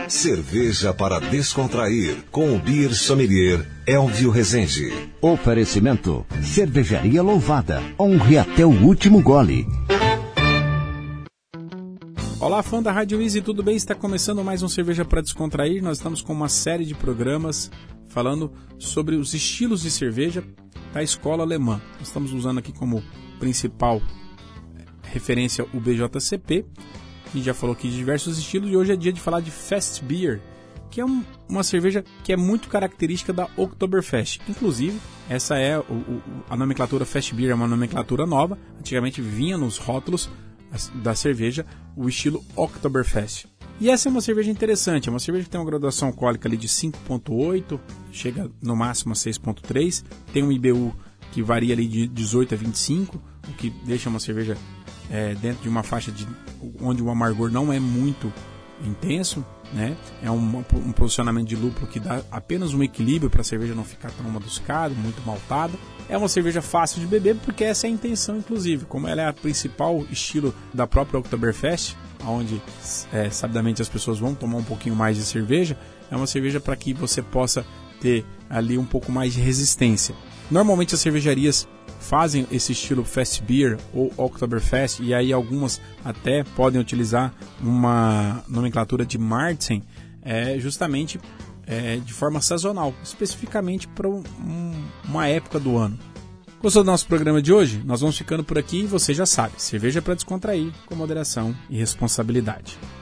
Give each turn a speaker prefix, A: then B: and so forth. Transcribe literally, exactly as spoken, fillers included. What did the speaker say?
A: Cerveja para descontrair com o Beer Sommelier Elvio Rezende.
B: Oferecimento: Cervejaria Louvada. Honre até o último gole.
C: Olá, fã da Rádio Easy, tudo bem? Está começando mais um Cerveja para Descontrair. Nós estamos com uma série de programas falando sobre os estilos de cerveja da escola alemã. Nós estamos usando aqui como principal referência o B J C P. A gente já falou aqui de diversos estilos e hoje é dia de falar de Fest Beer, que é um, uma cerveja que é muito característica da Oktoberfest. Inclusive, essa é o, o, a nomenclatura Fest Beer, é uma nomenclatura nova. Antigamente vinha nos rótulos da cerveja o estilo Oktoberfest. E essa é uma cerveja interessante, é uma cerveja que tem uma graduação alcoólica ali de cinco vírgula oito, chega no máximo a seis vírgula três, tem um I B U que varia ali de dezoito a vinte e cinco, o que deixa uma cerveja é, dentro de uma faixa de, onde o amargor não é muito intenso, né? É um, um posicionamento de lúpulo que dá apenas um equilíbrio para a cerveja não ficar tão adocicada, muito maltada. É uma cerveja fácil de beber porque essa é a intenção, inclusive. Como ela é a principal estilo da própria Oktoberfest, onde é, sabidamente as pessoas vão tomar um pouquinho mais de cerveja, é uma cerveja para que você possa ter ali um pouco mais de resistência. Normalmente as cervejarias fazem esse estilo Fest Beer ou Oktoberfest, e aí algumas até podem utilizar uma nomenclatura de Märzen, é, justamente é, de forma sazonal, especificamente para um, uma época do ano. Gostou do nosso programa de hoje? Nós vamos ficando por aqui e você já sabe, cerveja para descontrair, com moderação e responsabilidade.